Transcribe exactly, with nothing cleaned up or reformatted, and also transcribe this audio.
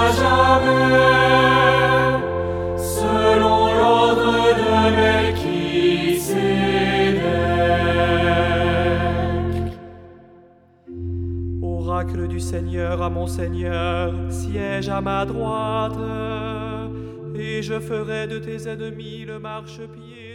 jamais, selon l'ordre de Melchisédek. Oracle du Seigneur à mon Seigneur, siège à ma droite, et je ferai de tes ennemis le marchepied.